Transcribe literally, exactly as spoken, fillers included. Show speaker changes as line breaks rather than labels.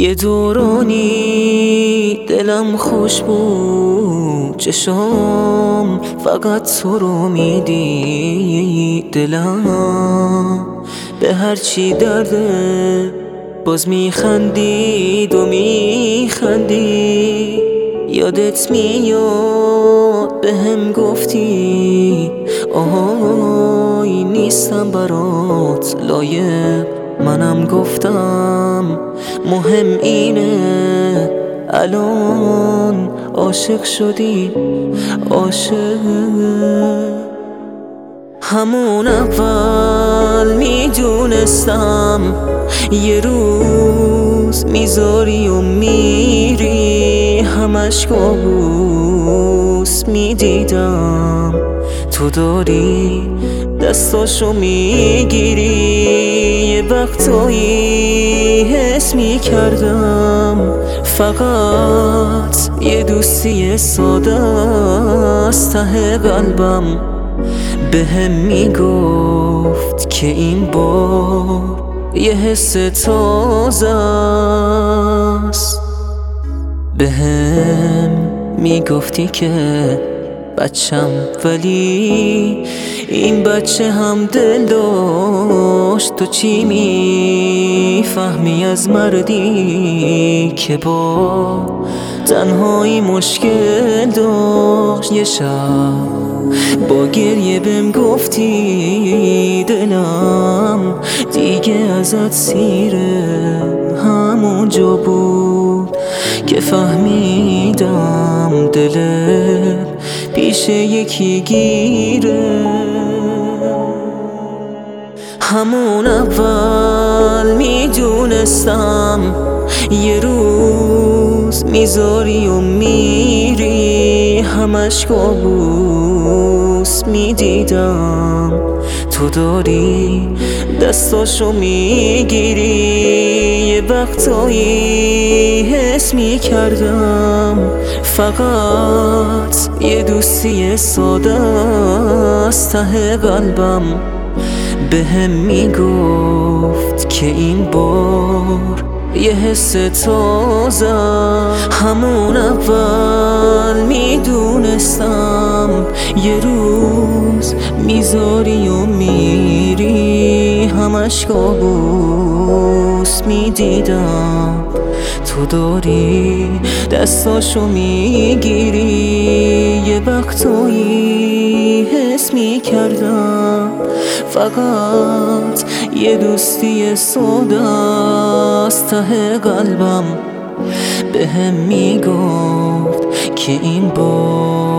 یه دورانی دلم خوش بود، چشام فقط تو رو میدید. دلم به هرچی درده باز میخندید و میخندید. یادت میاد به هم گفتی آهای نیستم برات لایق. منم گفتم مهم اینه الان عاشق شدی. عاشق همون اول میدونستم یه روز میذاری و میری. همش کابوس میدیدم تو داری دستاشو میگیری. یه وقتایی حس میکردم فقط یه دوستی ساده از ته قلبم به هم میگفت که این بار یه حس تازه است. به هم میگفتی که بچم ولی این بچه هم دل داشت. تو چی میفهمی از مردی که با تنهایی مشکل داشت؟ یه شب با گریه بهم گفتی دلم دیگه ازت سیره. همونجا بود که فهمیدم دلت پیش یکی گیره. همون اول میدونستم یه روز میذاری و میری. همش کابوس میدیدم تو داری دستاشو میگیری. یه وقتایی حس میکردم فقط یه دوستی ساده از ته قلبم به هم میگفت که این بار یه حس تازه. همون اول میدونستم یه روز میذاری و میری. همش کابوس میدیدم تو داری دستاشو میگیری. یه وقتایی حس میکردم فقط یه دوستی ساده از ته قلبم به هم میگفت که این بار